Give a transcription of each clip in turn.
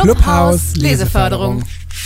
Clubhaus Leseförderung.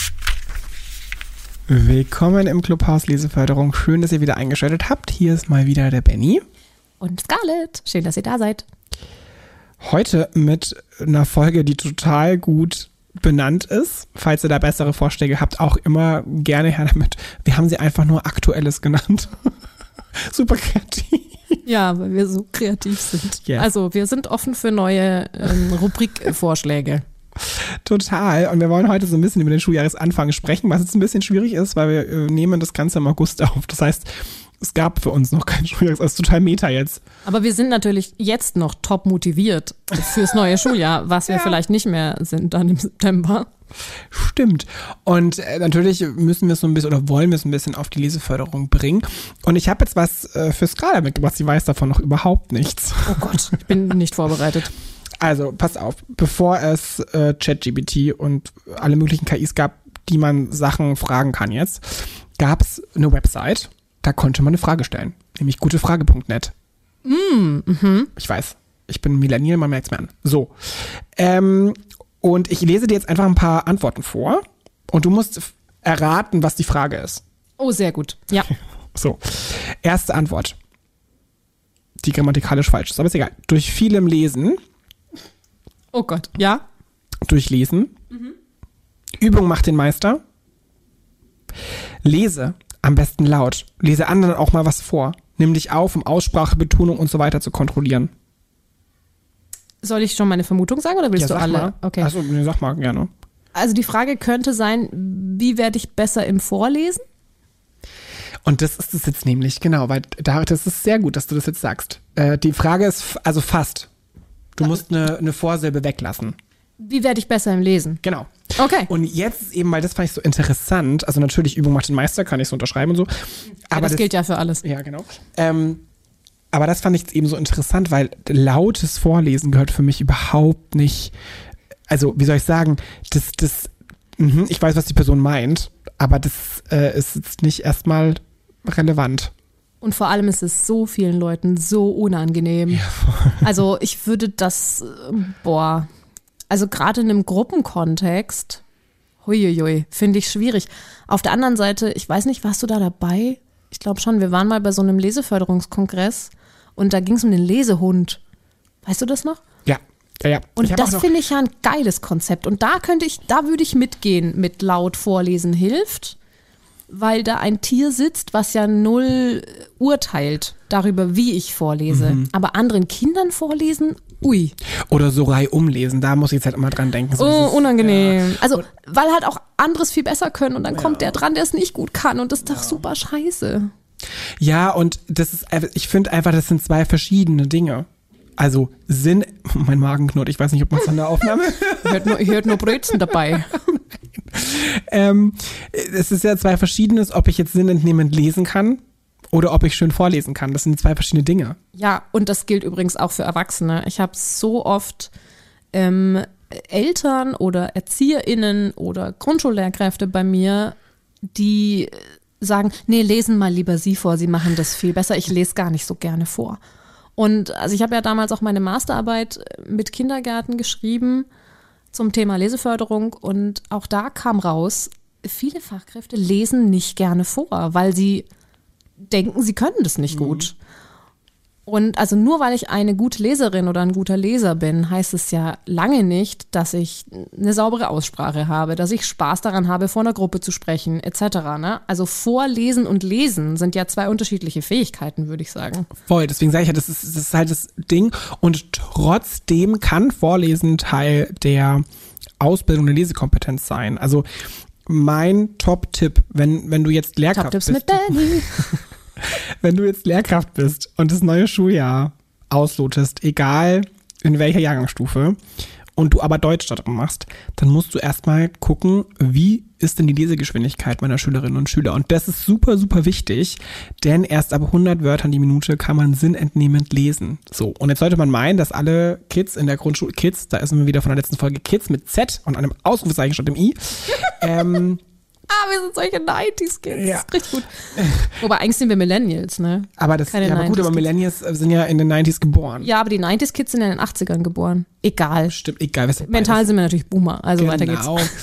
Willkommen im Clubhaus Leseförderung. Schön, dass ihr wieder eingeschaltet habt. Hier ist mal wieder der Benny. Und Scarlett. Schön, dass ihr da seid. Heute mit einer Folge, die total gut benannt ist. Falls ihr da bessere Vorschläge habt, auch immer gerne her damit. Wir haben sie einfach nur Aktuelles genannt. Super kreativ. Ja, weil wir so kreativ sind. Yeah. Also wir sind offen für neue Rubrikvorschläge. Total. Und wir wollen heute so ein bisschen über den Schuljahresanfang sprechen, was jetzt ein bisschen schwierig ist, weil wir nehmen das Ganze im August auf. Das heißt, es gab für uns noch keinen Schuljahresanfang. Das ist total Meta jetzt. Aber wir sind natürlich jetzt noch top motiviert fürs neue Schuljahr, was wir vielleicht nicht mehr sind dann im September. Stimmt. Und natürlich müssen wir es so ein bisschen oder wollen wir es ein bisschen auf die Leseförderung bringen. Und ich habe jetzt was für Scarlett mitgebracht. Sie weiß davon noch überhaupt nichts. Oh Gott, ich bin nicht vorbereitet. Also, pass auf. Bevor es ChatGPT und alle möglichen KIs gab, die man Sachen fragen kann jetzt, gab es eine Website, da konnte man eine Frage stellen. Nämlich gutefrage.net. Ich weiß, ich bin Millennial, man merkt es mir an. So. Und ich lese dir jetzt einfach ein paar Antworten vor und du musst erraten, was die Frage ist. Oh, sehr gut. Ja. So, erste Antwort. Die grammatikalisch falsch ist, aber ist egal. Durch vielem Lesen. Oh Gott, ja. Durch Lesen. Übung macht den Meister. Lese, am besten laut. Lese anderen auch mal was vor. Nimm dich auf, um Aussprache, Betonung und so weiter zu kontrollieren. Soll ich schon meine Vermutung sagen oder willst du alle? Mal. Okay. Achso, sag mal gerne. Also die Frage könnte sein, wie werde ich besser im Vorlesen? Und das ist es jetzt nämlich, genau, weil das ist sehr gut, dass du das jetzt sagst. Die Frage ist, also fast. Du musst eine Vorsilbe weglassen. Wie werde ich besser im Lesen? Genau. Okay. Und jetzt eben, weil das fand ich so interessant, also natürlich Übung macht den Meister, kann ich so unterschreiben und so. Aber das gilt ja für alles. Ja, genau. Aber das fand ich jetzt eben so interessant, weil lautes Vorlesen gehört für mich überhaupt nicht, also wie soll ich sagen, ich weiß, was die Person meint, aber das ist jetzt nicht erstmal relevant. Und vor allem ist es so vielen Leuten so unangenehm. Ja, voll. Also ich würde das, also gerade in einem Gruppenkontext, huiuiui, finde ich schwierig. Auf der anderen Seite, ich weiß nicht, warst du da dabei? Ich glaube schon, wir waren mal bei so einem Leseförderungskongress und da ging es um den Lesehund. Weißt du das noch? Ja. Und das finde ich ja ein geiles Konzept. Und da würde ich mitgehen mit laut vorlesen hilft, weil da ein Tier sitzt, was ja null urteilt darüber, wie ich vorlese. Aber anderen Kindern vorlesen, ui. Oder so reihum lesen, da muss ich jetzt halt immer dran denken. So unangenehm. Ja. Also, weil halt auch anderes viel besser können und dann kommt der dran, der es nicht gut kann und das ist doch super scheiße. Ja, und ich finde einfach, das sind zwei verschiedene Dinge. Also mein Magen knurrt, ich weiß nicht, ob man es an der Aufnahme hört nur Brötchen dabei. Es ist ja zwei Verschiedenes, ob ich jetzt sinnentnehmend lesen kann oder ob ich schön vorlesen kann. Das sind zwei verschiedene Dinge. Ja, und das gilt übrigens auch für Erwachsene. Ich habe so oft Eltern oder ErzieherInnen oder Grundschullehrkräfte bei mir, die sagen, nee, lesen mal lieber Sie vor, Sie machen das viel besser, ich lese gar nicht so gerne vor. Und also ich habe ja damals auch meine Masterarbeit mit Kindergärten geschrieben zum Thema Leseförderung und auch da kam raus, viele Fachkräfte lesen nicht gerne vor, weil sie denken, sie können das nicht gut. Und also nur weil ich eine gute Leserin oder ein guter Leser bin, heißt es ja lange nicht, dass ich eine saubere Aussprache habe, dass ich Spaß daran habe, vor einer Gruppe zu sprechen, etc. Ne? Also Vorlesen und Lesen sind ja zwei unterschiedliche Fähigkeiten, würde ich sagen. Voll, deswegen sage ich ja, das ist halt das Ding. Und trotzdem kann Vorlesen Teil der Ausbildung der Lesekompetenz sein. Also mein Top-Tipp, wenn du jetzt Lehrkraft bist. Top-Tipps mit Benny. Wenn du jetzt Lehrkraft bist und das neue Schuljahr auslotest, egal in welcher Jahrgangsstufe, und du aber Deutsch da drin machst, dann musst du erstmal gucken, wie ist denn die Lesegeschwindigkeit meiner Schülerinnen und Schüler. Und das ist super, super wichtig, denn erst ab 100 Wörtern die Minute kann man sinnentnehmend lesen. So, und jetzt sollte man meinen, dass alle Kids in der Grundschule, Kids, da ist wir wieder von der letzten Folge, Kids mit Z und einem Ausrufezeichen statt dem I, wir sind solche 90s-Kids. Ja. Richtig gut. Wobei eigentlich sind wir Millennials, ne? Aber Millennials sind ja in den 90s geboren. Ja, aber die 90s-Kids sind ja in den 80ern geboren. Egal. Stimmt, egal. Mental sind wir natürlich Boomer, also weiter geht's.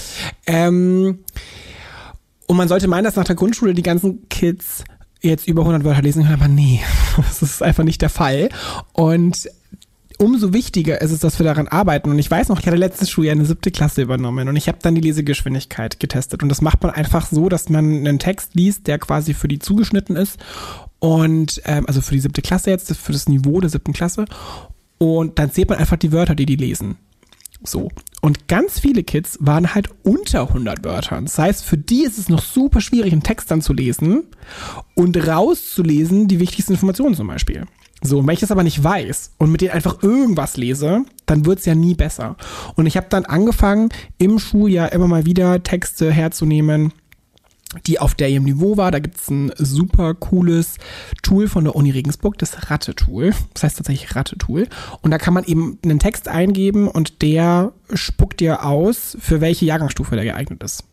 Und man sollte meinen, dass nach der Grundschule die ganzen Kids jetzt über 100 Wörter lesen können, aber nee, das ist einfach nicht der Fall. Und umso wichtiger ist es, dass wir daran arbeiten. Und ich weiß noch, ich hatte letztes Schuljahr eine 7. Klasse übernommen und ich habe dann die Lesegeschwindigkeit getestet. Und das macht man einfach so, dass man einen Text liest, der quasi für die zugeschnitten ist. Und also für die 7. Klasse jetzt, für das Niveau der 7. Klasse. Und dann zählt man einfach die Wörter, die lesen. So. Und ganz viele Kids waren halt unter 100 Wörtern. Das heißt, für die ist es noch super schwierig, einen Text dann zu lesen und rauszulesen die wichtigsten Informationen zum Beispiel. So, und wenn ich das aber nicht weiß und mit denen einfach irgendwas lese, dann wird's ja nie besser. Und ich habe dann angefangen, im Schuljahr immer mal wieder Texte herzunehmen, die auf der ihrem Niveau war. Da gibt's ein super cooles Tool von der Uni Regensburg, das Ratte-Tool. Das heißt tatsächlich Ratte-Tool. Und da kann man eben einen Text eingeben und der spuckt dir aus, für welche Jahrgangsstufe der geeignet ist.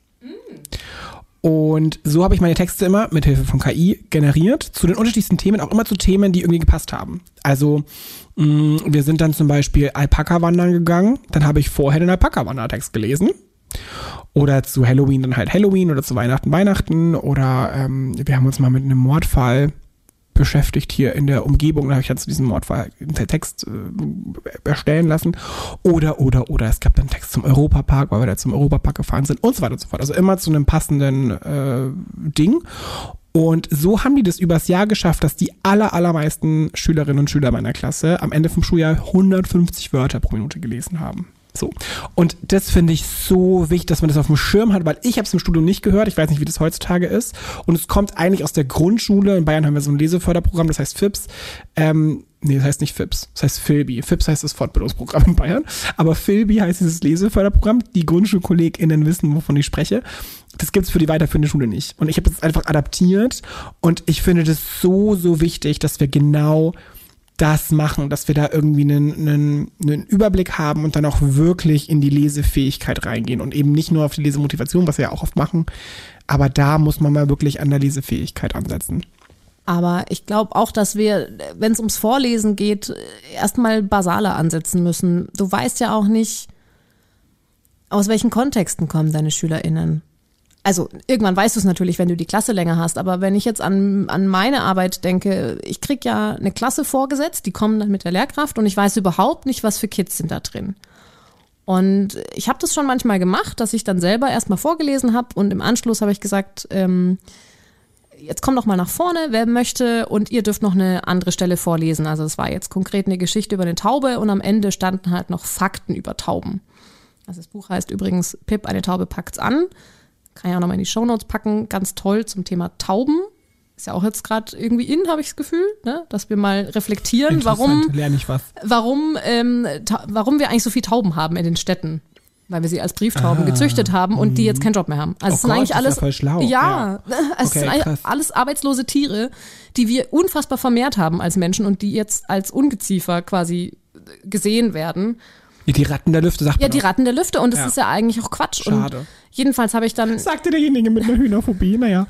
Und so habe ich meine Texte immer mit Hilfe von KI generiert, zu den unterschiedlichsten Themen, auch immer zu Themen, die irgendwie gepasst haben. Also wir sind dann zum Beispiel Alpaka-Wandern gegangen, dann habe ich vorher den Alpaka-Wandertext gelesen. Oder zu Halloween dann halt Halloween oder zu Weihnachten oder wir haben uns mal mit einem Mordfall beschäftigt hier in der Umgebung, da habe ich dann zu diesem Mordfall einen Text erstellen lassen. Oder es gab dann einen Text zum Europapark, weil wir da zum Europapark gefahren sind und so weiter und so fort. Also immer zu einem passenden Ding. Und so haben die das übers Jahr geschafft, dass die allermeisten Schülerinnen und Schüler meiner Klasse am Ende vom Schuljahr 150 Wörter pro Minute gelesen haben. So. Und das finde ich so wichtig, dass man das auf dem Schirm hat, weil ich habe es im Studium nicht gehört. Ich weiß nicht, wie das heutzutage ist. Und es kommt eigentlich aus der Grundschule. In Bayern haben wir so ein Leseförderprogramm, das heißt FIPS. Nee, das heißt nicht FIPS, das heißt Filbi. FIPS heißt das Fortbildungsprogramm in Bayern. Aber Filbi heißt dieses Leseförderprogramm. Die GrundschulkollegInnen wissen, wovon ich spreche. Das gibt's für die weiterführende Schule nicht. Und ich habe das einfach adaptiert. Und ich finde das so wichtig, dass wir genau das machen, dass wir da irgendwie einen Überblick haben und dann auch wirklich in die Lesefähigkeit reingehen und eben nicht nur auf die Lesemotivation, was wir ja auch oft machen, aber da muss man mal wirklich an der Lesefähigkeit ansetzen. Aber ich glaube auch, dass wir, wenn es ums Vorlesen geht, erstmal basaler ansetzen müssen. Du weißt ja auch nicht, aus welchen Kontexten kommen deine SchülerInnen. Also irgendwann weißt du es natürlich, wenn du die Klasse länger hast, aber wenn ich jetzt an meine Arbeit denke, ich krieg ja eine Klasse vorgesetzt, die kommen dann mit der Lehrkraft und ich weiß überhaupt nicht, was für Kids sind da drin. Und ich habe das schon manchmal gemacht, dass ich dann selber erstmal vorgelesen habe und im Anschluss habe ich gesagt, jetzt komm doch mal nach vorne, wer möchte, und ihr dürft noch eine andere Stelle vorlesen. Also es war jetzt konkret eine Geschichte über eine Taube und am Ende standen halt noch Fakten über Tauben. Also das Buch heißt übrigens Pip, eine Taube packt's an. Kann ich auch nochmal in die Shownotes packen. Ganz toll zum Thema Tauben. Ist ja auch jetzt gerade irgendwie habe ich das Gefühl, ne? Dass wir mal reflektieren, lerne ich was. Warum wir eigentlich so viele Tauben haben in den Städten. Weil wir sie als Brieftauben gezüchtet haben und die jetzt keinen Job mehr haben. Also es sind eigentlich alles, das ist ja voll schlau. Ja, es Okay, sind eigentlich alles arbeitslose Tiere, die wir unfassbar vermehrt haben als Menschen und die jetzt als Ungeziefer quasi gesehen werden. Die Ratten der Lüfte, sagt man. Ja, die Ratten der Lüfte und das ist ja eigentlich auch Quatsch. Schade. Und jedenfalls habe ich dann... Sagte derjenige mit einer Hühnerphobie, naja.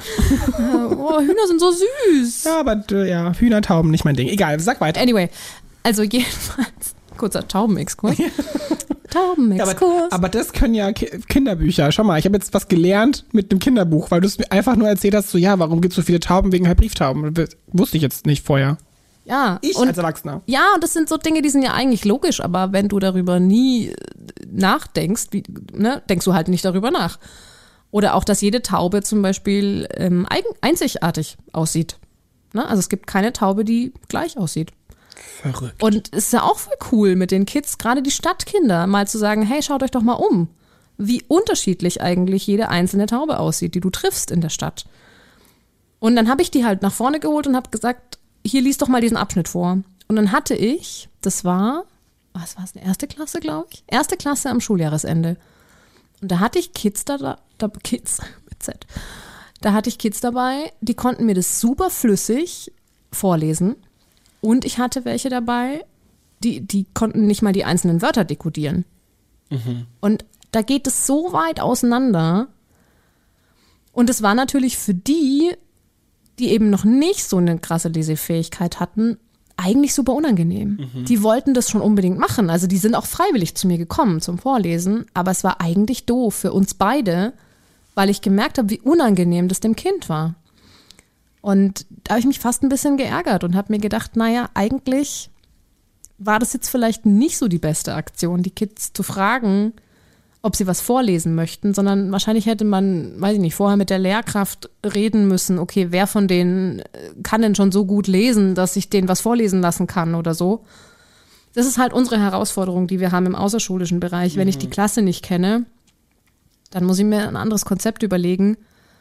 Oh, Hühner sind so süß. Ja, aber Hühnertauben nicht mein Ding. Egal, sag weiter. Anyway, also jedenfalls, kurzer Taubenexkurs. Taubenexkurs. Ja, aber das können ja Kinderbücher. Schau mal, ich habe jetzt was gelernt mit einem Kinderbuch, weil du es mir einfach nur erzählt hast, so ja, warum gibt es so viele Tauben wegen halt Brieftauben? Wusste ich jetzt nicht vorher. Ja, als Erwachsener. Ja, und das sind so Dinge, die sind ja eigentlich logisch, aber wenn du darüber nie nachdenkst, denkst du halt nicht darüber nach. Oder auch, dass jede Taube zum Beispiel einzigartig aussieht. Ne? Also es gibt keine Taube, die gleich aussieht. Verrückt. Und es ist ja auch voll cool mit den Kids, gerade die Stadtkinder, mal zu sagen, hey, schaut euch doch mal um, wie unterschiedlich eigentlich jede einzelne Taube aussieht, die du triffst in der Stadt. Und dann habe ich die halt nach vorne geholt und habe gesagt, hier, lies doch mal diesen Abschnitt vor. Und dann hatte ich, das war, was war es, eine erste Klasse, glaube ich? Erste Klasse am Schuljahresende. Und da hatte ich Kids Kids mit Z. Da hatte ich Kids dabei, die konnten mir das super flüssig vorlesen. Und ich hatte welche dabei, die konnten nicht mal die einzelnen Wörter dekodieren. Mhm. Und da geht es so weit auseinander. Und es war natürlich für die eben noch nicht so eine krasse Lesefähigkeit hatten, eigentlich super unangenehm. Die wollten das schon unbedingt machen. Also die sind auch freiwillig zu mir gekommen zum Vorlesen, aber es war eigentlich doof für uns beide, weil ich gemerkt habe, wie unangenehm das dem Kind war. Und da habe ich mich fast ein bisschen geärgert und habe mir gedacht, naja, eigentlich war das jetzt vielleicht nicht so die beste Aktion, die Kids zu fragen, ob sie was vorlesen möchten, sondern wahrscheinlich hätte man, weiß ich nicht, vorher mit der Lehrkraft reden müssen, okay, wer von denen kann denn schon so gut lesen, dass ich denen was vorlesen lassen kann oder so. Das ist halt unsere Herausforderung, die wir haben im außerschulischen Bereich. Wenn ich die Klasse nicht kenne, dann muss ich mir ein anderes Konzept überlegen.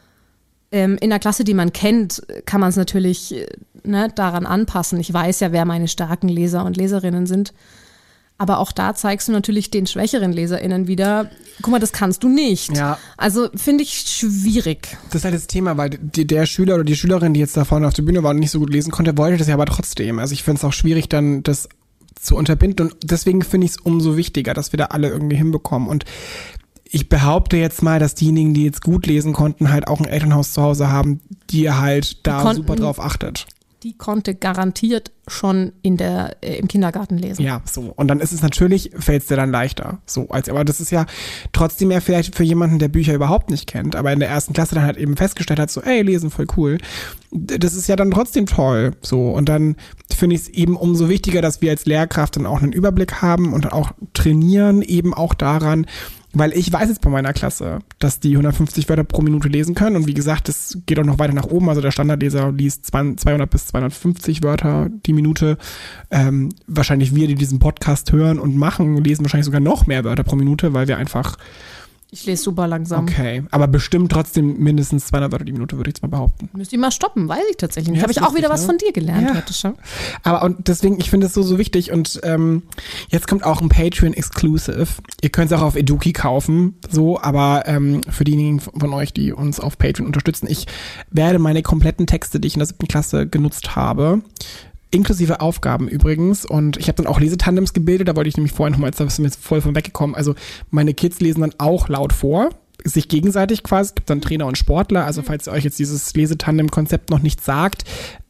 In der Klasse, die man kennt, kann man es natürlich daran anpassen. Ich weiß ja, wer meine starken Leser und Leserinnen sind. Aber auch da zeigst du natürlich den schwächeren LeserInnen wieder, guck mal, das kannst du nicht. Ja. Also finde ich schwierig. Das ist halt das Thema, weil der Schüler oder die Schülerin, die jetzt da vorne auf der Bühne war und nicht so gut lesen konnte, wollte das ja aber trotzdem. Also ich finde es auch schwierig, dann das zu unterbinden. Und deswegen finde ich es umso wichtiger, dass wir da alle irgendwie hinbekommen. Und ich behaupte jetzt mal, dass diejenigen, die jetzt gut lesen konnten, halt auch ein Elternhaus zu Hause haben, die halt da super drauf achtet. Die konnte garantiert schon im Kindergarten lesen. Ja, so. Und dann ist es natürlich, fällt es dir dann leichter. So, aber das ist ja trotzdem ja vielleicht für jemanden, der Bücher überhaupt nicht kennt, aber in der ersten Klasse dann halt eben festgestellt hat, so, ey, lesen voll cool. Das ist ja dann trotzdem toll. So. Und dann finde ich es eben umso wichtiger, dass wir als Lehrkraft dann auch einen Überblick haben und auch trainieren eben auch daran, weil ich weiß jetzt bei meiner Klasse, dass die 150 Wörter pro Minute lesen können. Und wie gesagt, das geht auch noch weiter nach oben. Also der Standardleser liest 200 bis 250 Wörter die Minute. Wahrscheinlich wir, die diesen Podcast hören und machen, lesen wahrscheinlich sogar noch mehr Wörter pro Minute, weil wir einfach... Ich lese super langsam. Okay, aber bestimmt trotzdem mindestens 200 Wörter die Minute, würde ich jetzt mal behaupten. Müsst ihr mal stoppen, weiß ich tatsächlich nicht. Ja, Habe ich auch wieder was von dir gelernt heute schon. Aber und deswegen, ich finde es so wichtig und jetzt kommt auch ein Patreon-Exclusive. Ihr könnt es auch auf Eduki kaufen, so, aber für diejenigen von euch, die uns auf Patreon unterstützen, ich werde meine kompletten Texte, die ich in der 7. Klasse genutzt habe, inklusive Aufgaben übrigens. Und ich habe dann auch Lesetandems gebildet. Da wollte ich nämlich vorhin nochmal, da ist mir jetzt voll von weggekommen. Also meine Kids lesen dann auch laut vor, sich gegenseitig quasi. Es gibt dann Trainer und Sportler. Also falls ihr euch jetzt dieses Lesetandem-Konzept noch nicht sagt,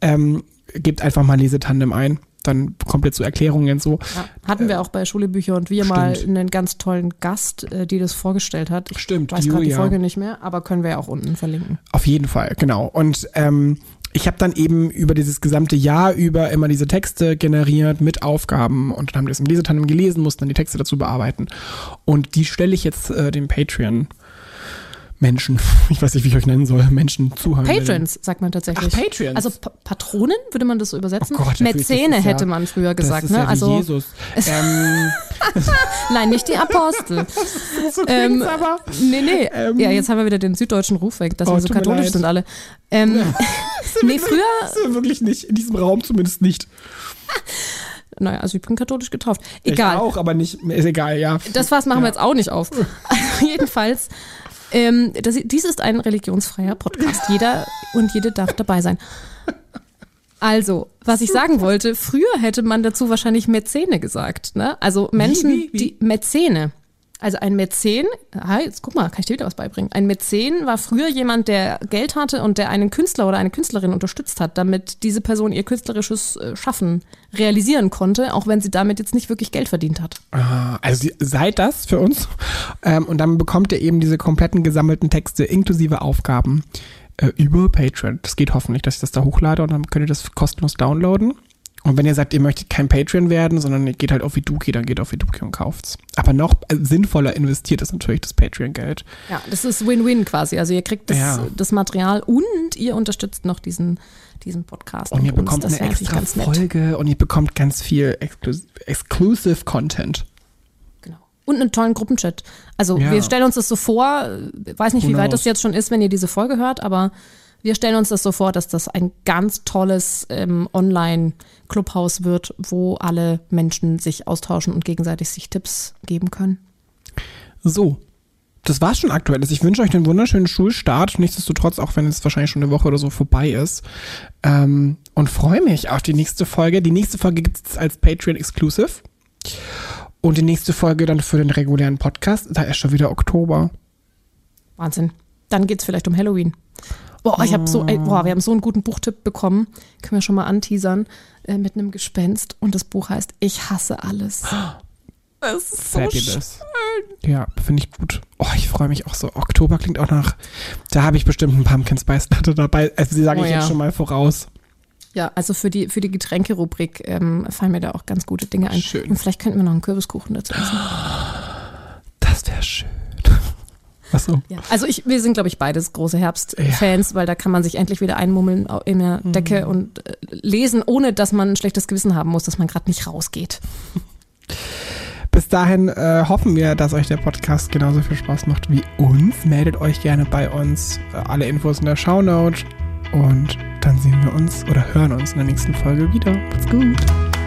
gebt einfach mal Lesetandem ein. Dann kommt ihr zu Erklärungen so. Ja, hatten wir auch bei Schule, Bücher und wir mal einen ganz tollen Gast, die das vorgestellt hat. Ich weiß gerade die Folge nicht mehr, aber können wir ja auch unten verlinken. Auf jeden Fall, genau. Und ich habe dann eben über dieses gesamte Jahr über immer diese Texte generiert mit Aufgaben und dann haben wir das im Lesetandem gelesen, mussten dann die Texte dazu bearbeiten. Und die stelle ich jetzt dem Patreon-Menschen, ich weiß nicht, wie ich euch nennen soll, Menschen zuhören. Patrons, sagt man tatsächlich. Ach, Patreons. Also Patronen, würde man das so übersetzen? Oh Gott, Mäzene hätte man früher gesagt. Das ist ja wie also Jesus. Nein, nicht die Apostel. So klingt's aber. Nee. Ja, jetzt haben wir wieder den süddeutschen Ruf weg, dass wir so katholisch sind alle. Nee, früher... Das ist wirklich nicht, in diesem Raum zumindest nicht. Naja, also ich bin katholisch getauft. Egal. Ich auch, aber nicht, ist egal, ja. Das Fass machen wir jetzt auch nicht auf. Jedenfalls, dies ist ein religionsfreier Podcast. Jeder und jede darf dabei sein. Also, was ich sagen wollte, früher hätte man dazu wahrscheinlich Mäzene gesagt, ne? Also Menschen, die Mäzene. Also ein Mäzen, jetzt guck mal, kann ich dir wieder was beibringen. Ein Mäzen war früher jemand, der Geld hatte und der einen Künstler oder eine Künstlerin unterstützt hat, damit diese Person ihr künstlerisches Schaffen realisieren konnte, auch wenn sie damit jetzt nicht wirklich Geld verdient hat. Also seid das für uns. Und dann bekommt ihr eben diese kompletten gesammelten Texte inklusive Aufgaben über Patreon. Das geht hoffentlich, dass ich das da hochlade und dann könnt ihr das kostenlos downloaden. Und wenn ihr sagt, ihr möchtet kein Patreon werden, sondern ihr geht halt auf Eduki, dann geht auf Eduki und kauft's. Aber noch sinnvoller investiert ist natürlich das Patreon-Geld. Ja, das ist Win-Win quasi. Also ihr kriegt das Material und ihr unterstützt noch diesen Podcast. Und ihr bekommt eine extra Folge und ihr bekommt ganz viel Exclusive Content. Genau. Und einen tollen Gruppenchat. Also wir stellen uns das so vor, weiß nicht, wie weit das jetzt schon ist, wenn ihr diese Folge hört, aber wir stellen uns das so vor, dass das ein ganz tolles Online-Clubhaus wird, wo alle Menschen sich austauschen und gegenseitig sich Tipps geben können. So, das war's schon Aktuelles. Ich wünsche euch einen wunderschönen Schulstart. Nichtsdestotrotz, auch wenn es wahrscheinlich schon eine Woche oder so vorbei ist. Und freue mich auf die nächste Folge. Die nächste Folge gibt es als Patreon-Exclusive. Und die nächste Folge dann für den regulären Podcast. Da ist schon wieder Oktober. Wahnsinn. Dann geht es vielleicht um Halloween. Boah, wir haben so einen guten Buchtipp bekommen. Können wir schon mal anteasern. Mit einem Gespenst. Und das Buch heißt Ich hasse alles. Das ist so Fabulous. Schön. Ja, finde ich gut. Oh, ich freue mich auch so. Oktober klingt auch nach, da habe ich bestimmt einen Pumpkin Spice Latte dabei. Also die sage ich jetzt schon mal voraus. Ja, also für die Getränke-Rubrik fallen mir da auch ganz gute Dinge ein. Schön. Und vielleicht könnten wir noch einen Kürbiskuchen dazu essen. Das wäre schön. Achso. Ja, also wir sind, glaube ich, beides große Herbstfans, weil da kann man sich endlich wieder einmummeln in der Decke und lesen, ohne dass man ein schlechtes Gewissen haben muss, dass man gerade nicht rausgeht. Bis dahin hoffen wir, dass euch der Podcast genauso viel Spaß macht wie uns. Meldet euch gerne bei uns. Alle Infos in der Shownote. Und dann sehen wir uns oder hören uns in der nächsten Folge wieder. Macht's gut.